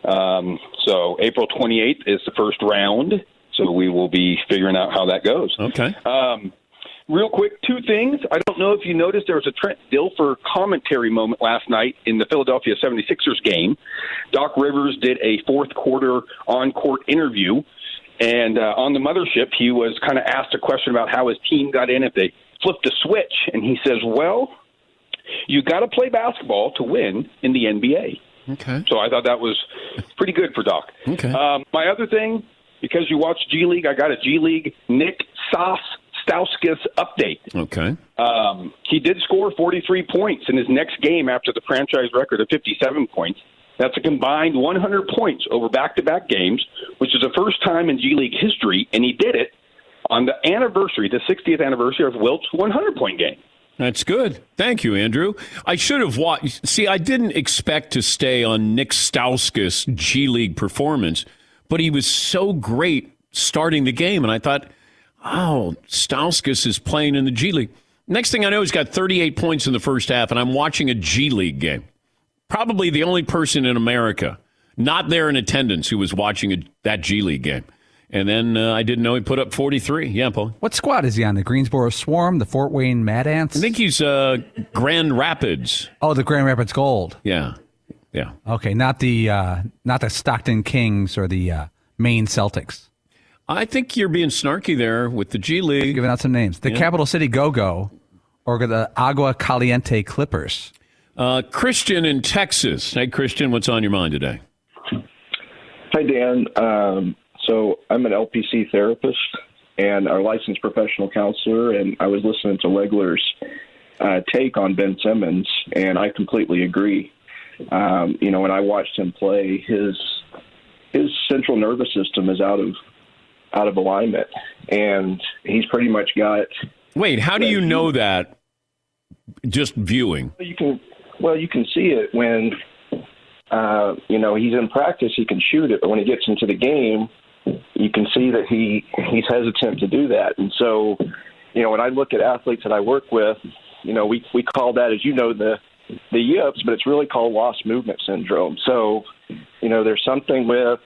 So April 28th is the first round, so we will be figuring out how that goes. Okay. Real quick, 2 things. I don't know if you noticed there was a Trent Dilfer commentary moment last night in the Philadelphia 76ers game. Doc Rivers did a fourth-quarter on-court interview, and on the mothership, he was kind of asked a question about how his team got in if they flipped a switch, and he says, well, you got to play basketball to win in the NBA. Okay. So I thought that was pretty good for Doc. Okay. My other thing, because you watch G League, I got a G League Nick Stauskas update. Okay. He did score 43 points in his next game after the franchise record of 57 points. That's a combined 100 points over back-to-back games, which is the first time in G League history, and he did it on the anniversary, the 60th anniversary of Wilt's 100-point game. That's good. Thank you, Andrew. I should have watched. See, I didn't expect to stay on Nick Stauskas' G League performance, but he was so great starting the game, and I thought, oh, Stauskas is playing in the G League. Next thing I know, he's got 38 points in the first half, and I'm watching a G League game. Probably the only person in America not there in attendance who was watching that G League game. And then I didn't know he put up 43. Yeah, Paul. What squad is he on? The Greensboro Swarm? The Fort Wayne Mad Ants? I think he's Grand Rapids. Oh, the Grand Rapids Gold. Yeah. Yeah. Okay, not the Stockton Kings or the Maine Celtics. I think you're being snarky there with the G League. Giving out some names. The Capital City Go-Go or the Agua Caliente Clippers. Christian in Texas. Hey, Christian, what's on your mind today? Hi, Dan. So I'm an LPC therapist and our licensed professional counselor, and I was listening to Legler's take on Ben Simmons, and I completely agree. When I watched him play, his central nervous system is out of alignment, and he's pretty much got. Wait, how do you know that? Just viewing. You can see it when he's in practice. He can shoot it, but when he gets into the game, you can see that he's hesitant to do that. And so, when I look at athletes that I work with, we call that, as the yips, but it's really called lost movement syndrome. So, there's something with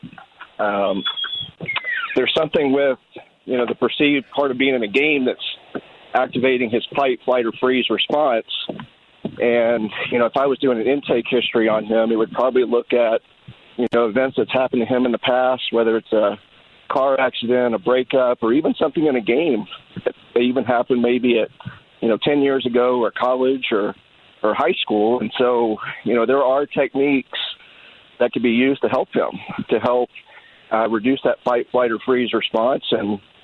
the perceived part of being in a game that's activating his fight, flight, or freeze response. And, if I was doing an intake history on him, it would probably look at, events that's happened to him in the past, whether it's a car accident, a breakup, or even something in a game that even happened maybe at, 10 years ago or college or high school. And so, there are techniques that could be used to help him, to help reduce that fight, flight, or freeze response. And,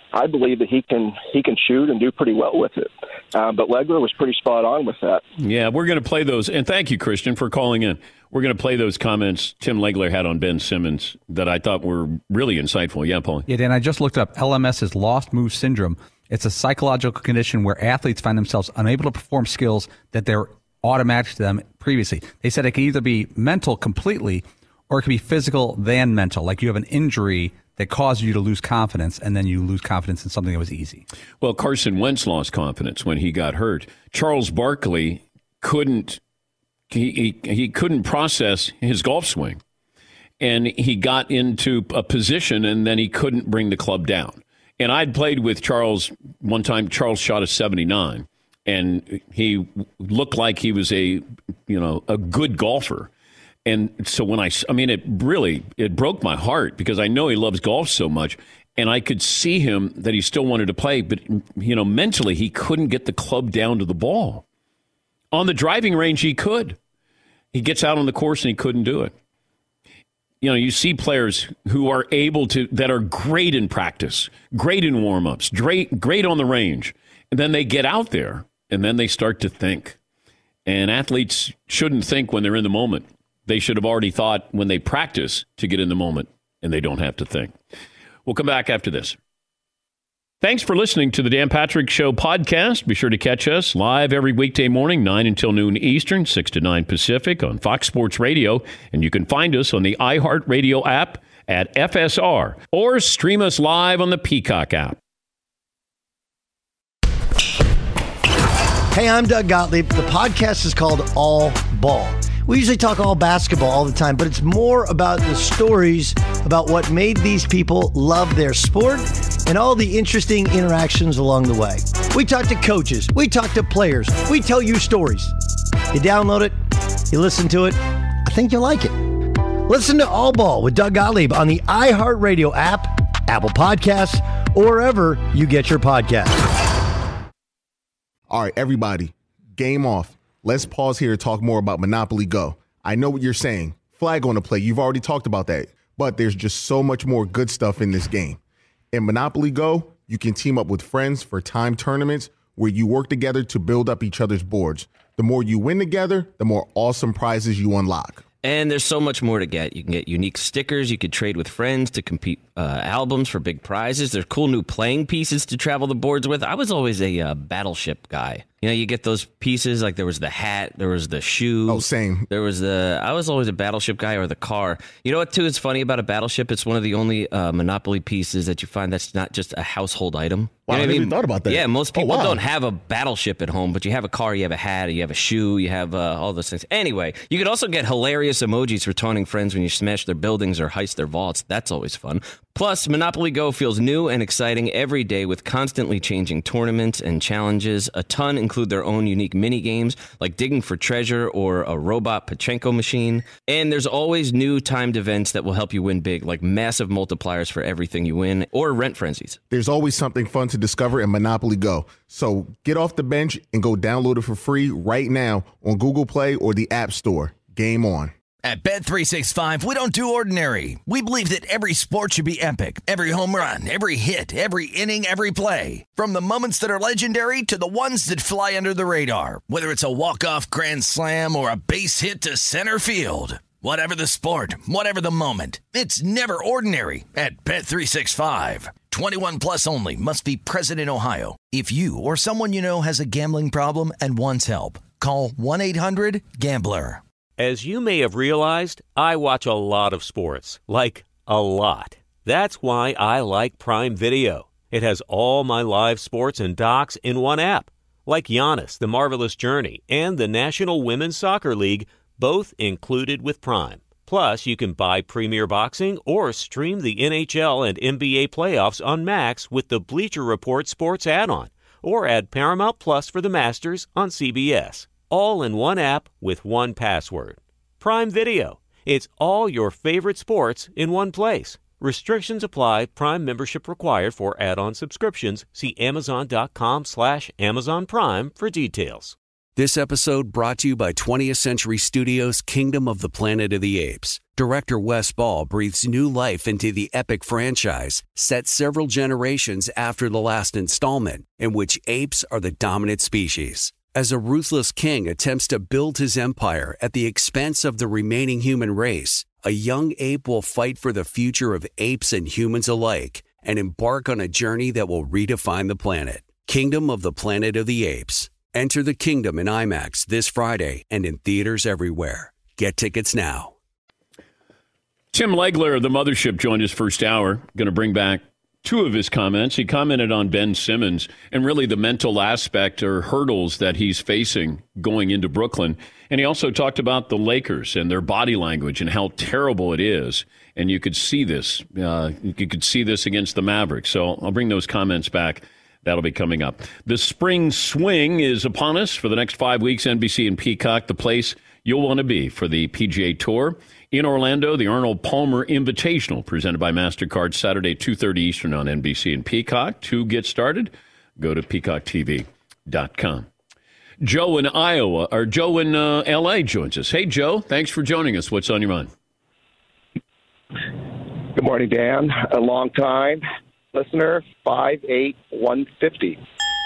I believe that he can shoot and do pretty well with it. But Legler was pretty spot on with that. Yeah, we're going to play those. And thank you, Christian, for calling in. We're going to play those comments Tim Legler had on Ben Simmons that I thought were really insightful. Yeah, Paul. Yeah, Dan, I just looked up LMS is lost move syndrome. It's a psychological condition where athletes find themselves unable to perform skills that they're automatic to them previously. They said it can either be mental completely or it can be physical than mental. Like you have an injury that caused you to lose confidence, and then you lose confidence in something that was easy. Well, Carson Wentz lost confidence when he got hurt. Charles Barkley couldn't he couldn't process his golf swing, and he got into a position, and then he couldn't bring the club down. And I'd played with Charles one time. Charles shot a 79, and he looked like he was a good golfer. And so when it broke my heart because I know he loves golf so much, and I could see him that he still wanted to play, but mentally he couldn't get the club down to the ball. On the driving range, he could. He gets out on the course and he couldn't do it. You see players who are able to, that are great in practice, great in warm-ups, great on the range, and then they get out there and then they start to think. And athletes shouldn't think when they're in the moment. They should have already thought when they practice to get in the moment, and they don't have to think. We'll come back after this. Thanks for listening to the Dan Patrick Show podcast. Be sure to catch us live every weekday morning, 9 until noon Eastern, 6 to 9 Pacific on Fox Sports Radio. And you can find us on the iHeartRadio app at FSR or stream us live on the Peacock app. Hey, I'm Doug Gottlieb. The podcast is called All Ball. We usually talk all basketball all the time, but it's more about the stories about what made these people love their sport and all the interesting interactions along the way. We talk to coaches. We talk to players. We tell you stories. You download it. You listen to it. I think you'll like it. Listen to All Ball with Doug Gottlieb on the iHeartRadio app, Apple Podcasts, or wherever you get your podcasts. All right, everybody, game off. Let's pause here to talk more about Monopoly Go. I know what you're saying. Flag on the play. You've already talked about that. But there's just so much more good stuff in this game. In Monopoly Go, you can team up with friends for timed tournaments where you work together to build up each other's boards. The more you win together, the more awesome prizes you unlock. And there's so much more to get. You can get unique stickers. You could trade with friends to compete albums for big prizes. There's cool new playing pieces to travel the boards with. I was always a Battleship guy. You get those pieces, like there was the hat, there was the shoe. Oh, same. I was always a Battleship guy, or the car. You know what, too, is funny about a Battleship? It's one of the only Monopoly pieces that you find that's not just a household item. Wow, I never even thought about that. Yeah, most people don't have a Battleship at home, but you have a car, you have a hat, you have a shoe, you have all those things. Anyway, you can also get hilarious emojis for taunting friends when you smash their buildings or heist their vaults. That's always fun. Plus, Monopoly Go feels new and exciting every day with constantly changing tournaments and challenges. A ton include their own unique mini games like digging for treasure or a robot Pachinko machine. And there's always new timed events that will help you win big, like massive multipliers for everything you win or rent frenzies. There's always something fun to discover in Monopoly Go. So get off the bench and go download it for free right now on Google Play or the App Store. Game on. At Bet365, we don't do ordinary. We believe that every sport should be epic. Every home run, every hit, every inning, every play. From the moments that are legendary to the ones that fly under the radar. Whether it's a walk-off grand slam or a base hit to center field. Whatever the sport, whatever the moment. It's never ordinary at Bet365. 21 plus only. Must be present in Ohio. If you or someone you know has a gambling problem and wants help, call 1-800-GAMBLER. As you may have realized, I watch a lot of sports, like a lot. That's why I like Prime Video. It has all my live sports and docs in one app, like Giannis, The Marvelous Journey, and the National Women's Soccer League, both included with Prime. Plus, you can buy Premier Boxing or stream the NHL and NBA playoffs on Max with the Bleacher Report Sports add-on, or add Paramount Plus for the Masters on CBS. All in one app with one password. Prime Video. It's all your favorite sports in one place. Restrictions apply. Prime membership required for add-on subscriptions. See Amazon.com/Amazon Prime for details. This episode brought to you by 20th Century Studios' Kingdom of the Planet of the Apes. Director Wes Ball breathes new life into the epic franchise, set several generations after the last installment, in which apes are the dominant species. As a ruthless king attempts to build his empire at the expense of the remaining human race, a young ape will fight for the future of apes and humans alike and embark on a journey that will redefine the planet. Kingdom of the Planet of the Apes. Enter the kingdom in IMAX this Friday and in theaters everywhere. Get tickets now. Tim Legler of the Mothership joined us first hour. Going to bring back two of his comments. He commented on Ben Simmons and really the mental aspect or hurdles that he's facing going into Brooklyn. And he also talked about the Lakers and their body language and how terrible it is. And you could see this. You could see this against the Mavericks. So I'll bring those comments back. That'll be coming up. The spring swing is upon us for the next 5 weeks. NBC and Peacock, the place you'll want to be for the PGA Tour. In Orlando, the Arnold Palmer Invitational, presented by MasterCard, Saturday, 2:30 Eastern on NBC and Peacock. To get started, go to peacocktv.com. Joe in Iowa, or Joe in L.A. joins us. Hey, Joe, thanks for joining us. What's on your mind? Good morning, Dan. A long time listener, 58150.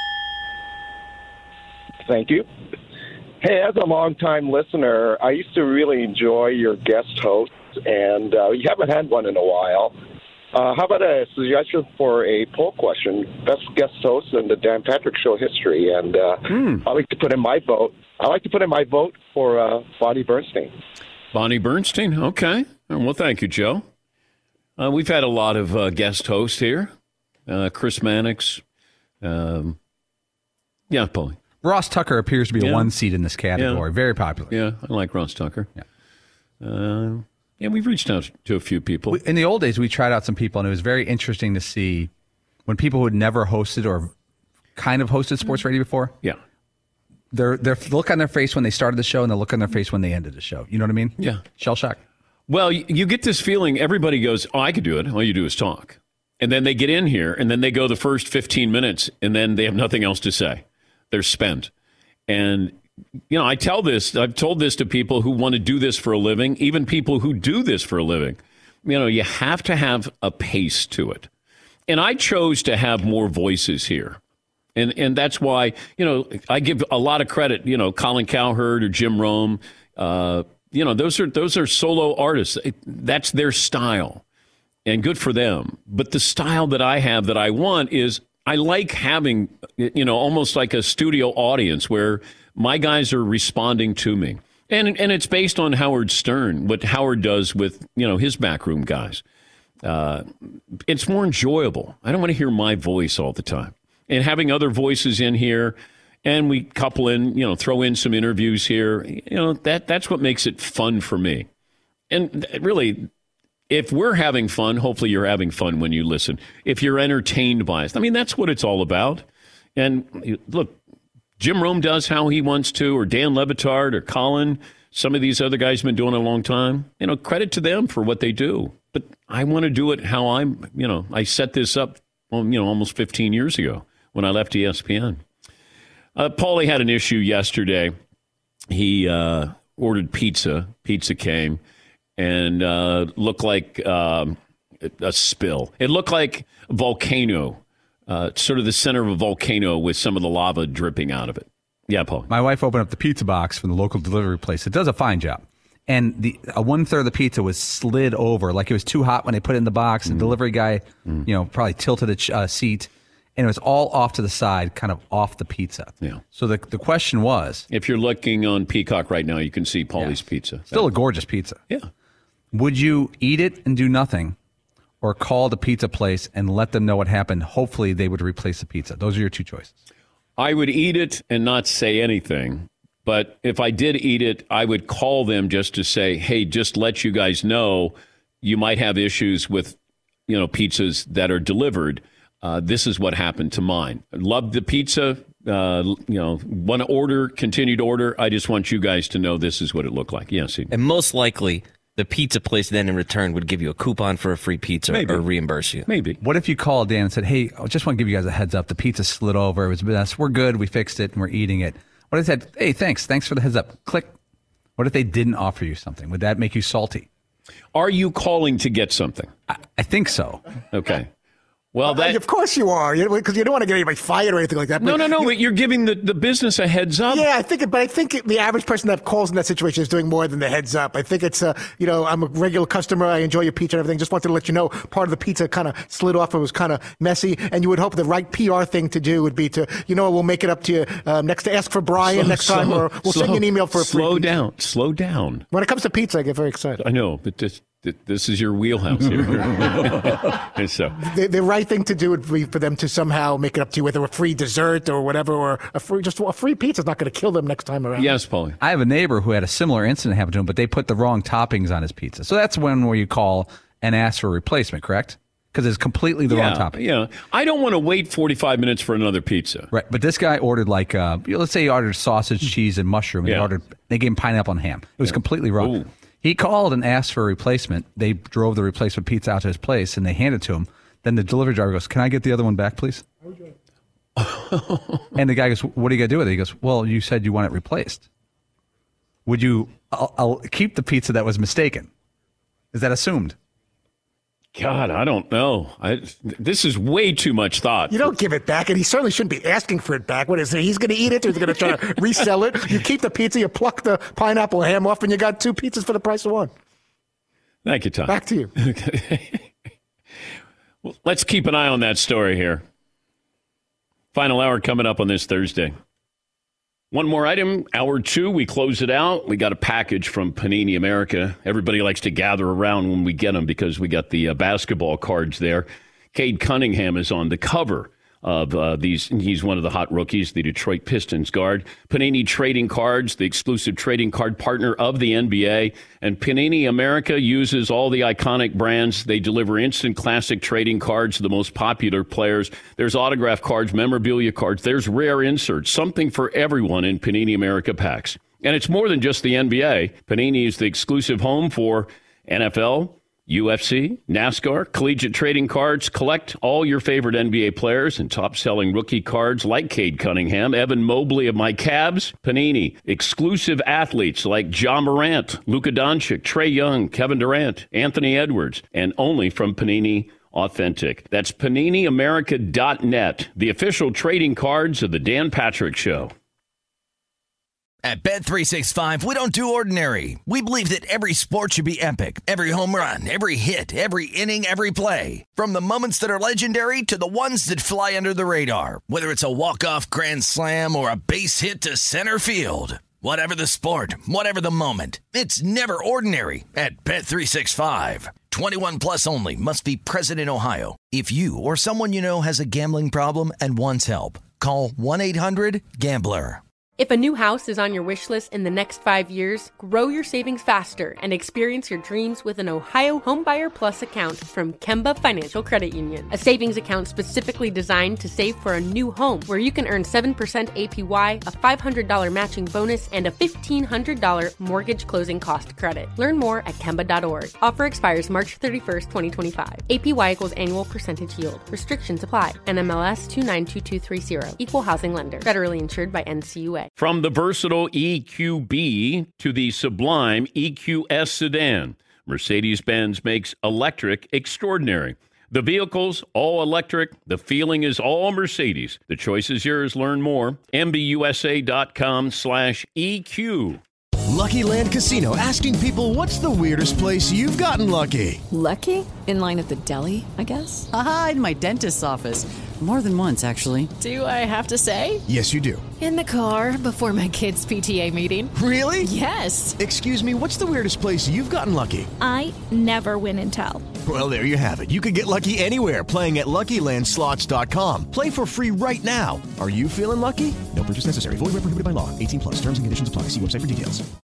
Thank you. Hey, as a long-time listener, I used to really enjoy your guest hosts, and you haven't had one in a while. How about a suggestion for a poll question? Best guest host in the Dan Patrick Show history, and I'd like to put in my vote. I'd like to put in my vote for Bonnie Bernstein. Bonnie Bernstein, okay. Well, thank you, Joe. We've had a lot of guest hosts here. Chris Mannix. Yeah, Paulie. Ross Tucker appears to be a one seed in this category. Yeah. Very popular. Yeah, I like Ross Tucker. Yeah. We've reached out to a few people. In the old days, we tried out some people, and it was very interesting to see when people who had never hosted or kind of hosted sports radio before. Yeah. Their look on their face when they started the show and the look on their face when they ended the show. You know what I mean? Yeah. Shell shock. Well, you get this feeling, everybody goes, oh, I could do it. All you do is talk. And then they get in here, and then they go the first 15 minutes, and then they have nothing else to say. They're spent. And, I've told this to people who want to do this for a living, even people who do this for a living. You have to have a pace to it. And I chose to have more voices here. And that's why, I give a lot of credit, Colin Cowherd or Jim Rome. Those are solo artists. That's their style. And good for them. But the style that I have that I want is I like having, almost like a studio audience where my guys are responding to me. And it's based on Howard Stern, what Howard does with, his backroom guys. It's more enjoyable. I don't want to hear my voice all the time. And having other voices in here, and we couple in, throw in some interviews here, that's what makes it fun for me. And really, if we're having fun, hopefully you're having fun when you listen. If you're entertained by us, that's what it's all about. And look, Jim Rome does how he wants to, or Dan Le Batard, or Colin. Some of these other guys have been doing it a long time. Credit to them for what they do. But I want to do it how I set this up, almost 15 years ago when I left ESPN. Paulie had an issue yesterday. He ordered pizza. Pizza came. And looked like a spill. It looked like a volcano, sort of the center of a volcano with some of the lava dripping out of it. Yeah, Paul. My wife opened up the pizza box from the local delivery place. It does a fine job. And one-third of the pizza was slid over, like it was too hot when they put it in the box. The delivery guy, probably tilted the seat. And it was all off to the side, kind of off the pizza. Yeah. So the question was... If you're looking on Peacock right now, you can see Paulie's pizza. Still a gorgeous pizza. Yeah. Would you eat it and do nothing, or call the pizza place and let them know what happened? Hopefully they would replace the pizza. Those are your two choices. I would eat it and not say anything. But if I did eat it, I would call them just to say, hey, just let you guys know you might have issues with, pizzas that are delivered. This is what happened to mine. Loved the pizza. Want to order, continue to order. I just want you guys to know this is what it looked like. Yes. And most likely, the pizza place then in return would give you a coupon for a free pizza or reimburse you. Maybe. What if you called Dan and said, hey, I just want to give you guys a heads up. The pizza slid over. It was a mess. We're good. We fixed it and we're eating it. What if that? Hey, thanks for the heads up. Click. What if they didn't offer you something? Would that make you salty? Are you calling to get something? I think so. Okay. Well, of course you are, because you don't want to get anybody fired or anything like that. No. You're giving the business a heads up. Yeah, I think the average person that calls in that situation is doing more than the heads up. I think it's, I'm a regular customer. I enjoy your pizza and everything. Just wanted to let you know part of the pizza kind of slid off. It was kind of messy. And you would hope the right PR thing to do would be to, we'll make it up to you next to ask for Brian next time, or we'll send you an email for a free pizza. Slow down. When it comes to pizza, I get very excited. I know, but this is your wheelhouse here. And so the right thing to do would be for them to somehow make it up to you with a free dessert or whatever, or a free pizza is not going to kill them next time around. Yes, Paulie. I have a neighbor who had a similar incident happen to him, but they put the wrong toppings on his pizza. So that's where you call and ask for a replacement, correct? Because it's completely the wrong topping. Yeah, I don't want to wait 45 minutes for another pizza. Right, but this guy ordered let's say he ordered sausage, cheese, and mushroom. And they gave him pineapple and ham. It was completely wrong. Ooh. He called and asked for a replacement. They drove the replacement pizza out to his place, and they handed it to him. Then the delivery driver goes, "Can I get the other one back, please?" And the guy goes, "What are you going to do with it?" He goes, "Well, you said you want it replaced. Would you I'll keep the pizza that was mistaken?" Is that assumed? God, I don't know. This is way too much thought. You don't give it back, and he certainly shouldn't be asking for it back. What is it? He's going to eat it, or he's going to try to resell it? You keep the pizza, you pluck the pineapple ham off, and you got 2 pizzas for the price of 1. Thank you, Tom. Back to you. Well, let's keep an eye on that story here. Final hour coming up on this Thursday. One more item, hour 2, we close it out. We got a package from Panini America. Everybody likes to gather around when we get them because we got the basketball cards there. Cade Cunningham is on the cover of these. He's one of the hot rookies, the Detroit Pistons guard. Panini Trading Cards, the exclusive trading card partner of the NBA. And Panini America uses all the iconic brands. They deliver instant classic trading cards to the most popular players. There's autograph cards, memorabilia cards. There's rare inserts, something for everyone in Panini America packs. And it's more than just the NBA. Panini is the exclusive home for NFL, UFC, NASCAR, collegiate trading cards. Collect all your favorite NBA players and top-selling rookie cards like Cade Cunningham, Evan Mobley of my Cavs. Panini, exclusive athletes like Ja Morant, Luka Doncic, Trae Young, Kevin Durant, Anthony Edwards, and only from Panini Authentic. That's PaniniAmerica.net, the official trading cards of the Dan Patrick Show. At Bet365, we don't do ordinary. We believe that every sport should be epic. Every home run, every hit, every inning, every play. From the moments that are legendary to the ones that fly under the radar. Whether it's a walk-off grand slam or a base hit to center field. Whatever the sport, whatever the moment. It's never ordinary at Bet365. 21 plus only. Must be present in Ohio. If you or someone you know has a gambling problem and wants help, call 1-800-GAMBLER. If a new house is on your wish list in the next 5 years, grow your savings faster and experience your dreams with an Ohio Homebuyer Plus account from Kemba Financial Credit Union. A savings account specifically designed to save for a new home, where you can earn 7% APY, a $500 matching bonus, and a $1,500 mortgage closing cost credit. Learn more at Kemba.org. Offer expires March 31st, 2025. APY equals annual percentage yield. Restrictions apply. NMLS 292230. Equal housing lender. Federally insured by NCUA. From the versatile EQB to the sublime EQS sedan, Mercedes-Benz makes electric extraordinary. The vehicle's all electric. The feeling is all Mercedes. The choice is yours. Learn more. MBUSA.com/EQ. Lucky Land Casino, asking people, what's the weirdest place you've gotten lucky? Lucky? In line at the deli, I guess? Aha, in my dentist's office. More than once, actually. Do I have to say? Yes, you do. In the car before my kids' PTA meeting. Really? Yes. Excuse me, what's the weirdest place you've gotten lucky? I never win and tell. Well, there you have it. You can get lucky anywhere, playing at LuckyLandSlots.com. Play for free right now. Are you feeling lucky? No purchase necessary. Void where prohibited by law. 18 plus. Terms and conditions apply. See website for details.